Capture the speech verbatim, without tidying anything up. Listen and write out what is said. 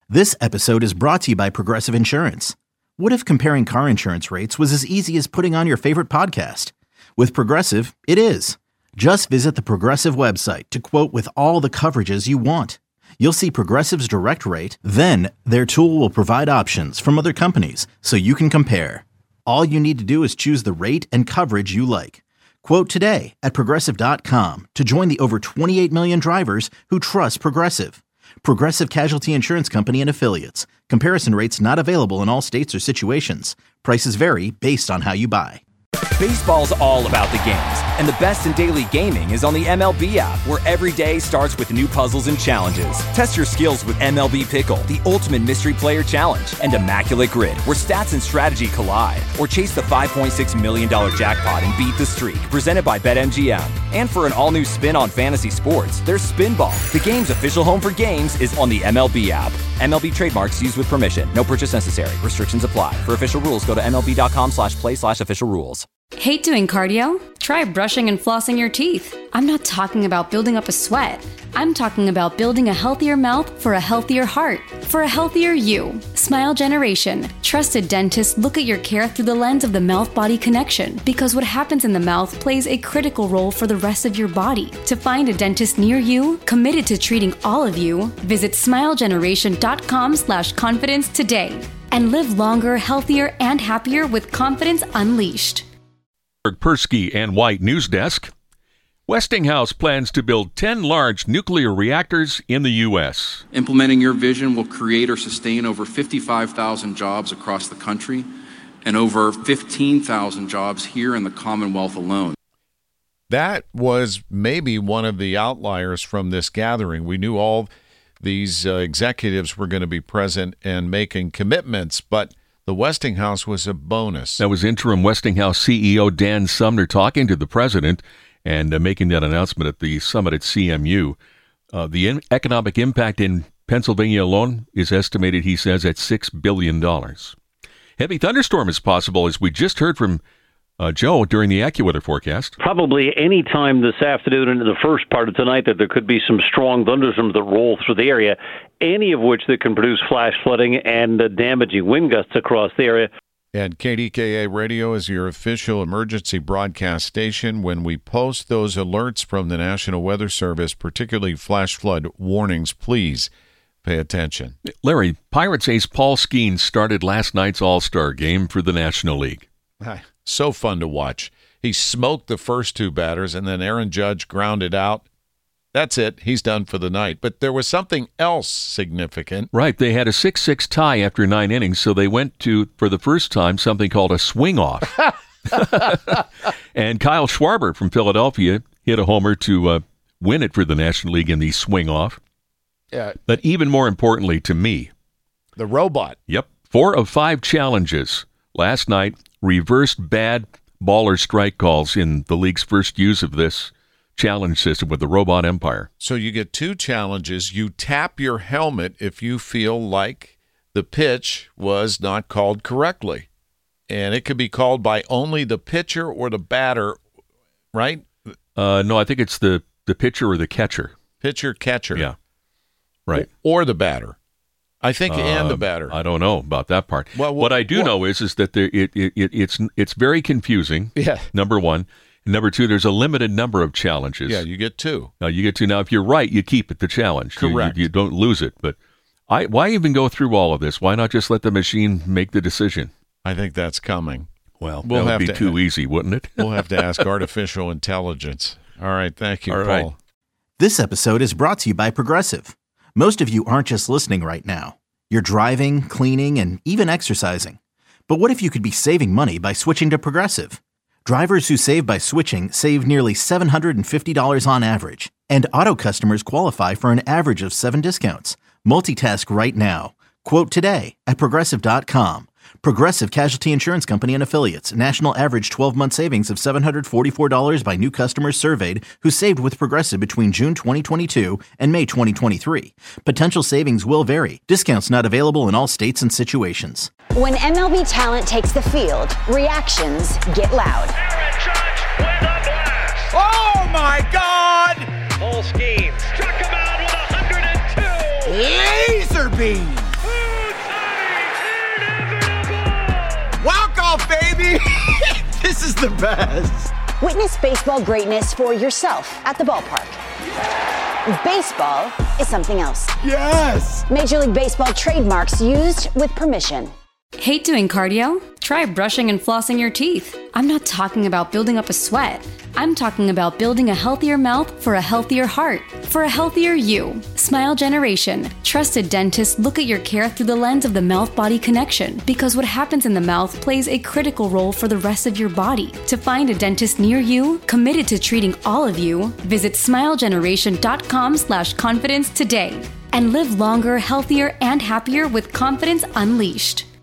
This episode is brought to you by Progressive Insurance. What if comparing car insurance rates was as easy as putting on your favorite podcast? With Progressive, it is. Just visit the Progressive website to quote with all the coverages you want. You'll see Progressive's direct rate, then their tool will provide options from other companies so you can compare. All you need to do is choose the rate and coverage you like. Quote today at Progressive dot com to join the over twenty-eight million drivers who trust Progressive. Progressive Casualty Insurance Company and Affiliates. Comparison rates not available in all states or situations. Prices vary based on how you buy. Baseball's all about the games, and the best in daily gaming is on the M L B app, where every day starts with new puzzles and challenges. Test your skills with M L B Pickle, the ultimate mystery player challenge, and Immaculate Grid, where stats and strategy collide. Or chase the five point six million dollars jackpot and beat the streak, presented by BetMGM. And for an all-new spin on fantasy sports, there's Spinball. The game's official home for games is on the M L B app. M L B trademarks used with permission. No purchase necessary. Restrictions apply. For official rules, go to MLB.com slash play slash official rules. Hate doing cardio? Try brushing and flossing your teeth. I'm not talking about building up a sweat. I'm talking about building a healthier mouth for a healthier heart, for a healthier you. Smile Generation. Trusted dentists look at your care through the lens of the mouth-body connection, because what happens in the mouth plays a critical role for the rest of your body. To find a dentist near you, committed to treating all of you, visit smilegeneration.com slash confidence today. And live longer, healthier, and happier with confidence unleashed. Persky and White News Desk. Westinghouse plans to build ten large nuclear reactors in the U S. Implementing your vision will create or sustain over fifty-five thousand jobs across the country and over fifteen thousand jobs here in the Commonwealth alone. That was maybe one of the outliers from this gathering. We knew all these uh, executives were going to be present and making commitments, but the Westinghouse was a bonus. That was interim Westinghouse C E O Dan Sumner talking to the president and uh, making that announcement at the summit at C M U. Uh, the in- economic impact in Pennsylvania alone is estimated, he says, at six billion dollars. Heavy thunderstorm is possible, as we just heard from uh, Joe during the AccuWeather forecast. Probably any time this afternoon into the first part of tonight that there could be some strong thunderstorms that roll through the area, any of which that can produce flash flooding and uh, damaging wind gusts across the area. And K D K A Radio is your official emergency broadcast station. When we post those alerts from the National Weather Service, particularly flash flood warnings, please pay attention. Larry, Pirates ace Paul Skeens started last night's All-Star game for the National League. So fun to watch. He smoked the first two batters, and then Aaron Judge grounded out. That's it. He's done for the night. But there was something else significant. Right. They had a six six tie after nine innings, so they went to, for the first time, something called a swing-off. And Kyle Schwarber from Philadelphia hit a homer to uh, win it for the National League in the swing-off. Yeah. But even more importantly to me, the robot. Yep. Four of five challenges last night reversed bad ball or strike calls in the league's first use of this challenge system with the robot umpire. So you get two challenges. You tap your helmet if you feel like the pitch was not called correctly. And it could be called by only the pitcher or the batter, right? Uh, no, I think it's the, the pitcher or the catcher. Pitcher, catcher. Yeah. Right. Or the batter. I think uh, and the batter. I don't know about that part. Well, well, what I do well, know is is that there, it, it, it it's it's very confusing. Yeah. Number one. And number two, there's a limited number of challenges. Yeah, you get two. Now you get two. Now, if you're right, you keep it the challenge. Correct. You, you, you don't lose it. But I why even go through all of this? Why not just let the machine make the decision? I think that's coming. Well, we'll that have would be to, too easy, wouldn't it? We'll have to ask artificial intelligence. All right. Thank you, all Paul. Right. This episode is brought to you by Progressive. Most of you aren't just listening right now. You're driving, cleaning, and even exercising. But what if you could be saving money by switching to Progressive? Drivers who save by switching save nearly seven hundred fifty dollars on average. And auto customers qualify for an average of seven discounts. Multitask right now. Quote today at Progressive dot com. Progressive Casualty Insurance Company and Affiliates. National average twelve-month savings of seven hundred forty-four dollars by new customers surveyed who saved with Progressive between June twenty twenty-two and May twenty twenty-three. Potential savings will vary. Discounts not available in all states and situations. When M L B talent takes the field, reactions get loud. Aaron Judge with a blast. Oh, my God! Paul Skeens struck him out with one hundred two. Laser beam. off, baby! This is the best. Witness baseball greatness for yourself at the ballpark. Baseball is something else. Yes! Major League Baseball trademarks used with permission. Hate doing cardio? Try brushing and flossing your teeth. I'm not talking about building up a sweat. I'm talking about building a healthier mouth for a healthier heart, for a healthier you. Smile Generation. Trusted dentists look at your care through the lens of the mouth-body connection, because what happens in the mouth plays a critical role for the rest of your body. To find a dentist near you, committed to treating all of you, visit smilegeneration.com slash confidence today. And live longer, healthier, and happier with confidence unleashed.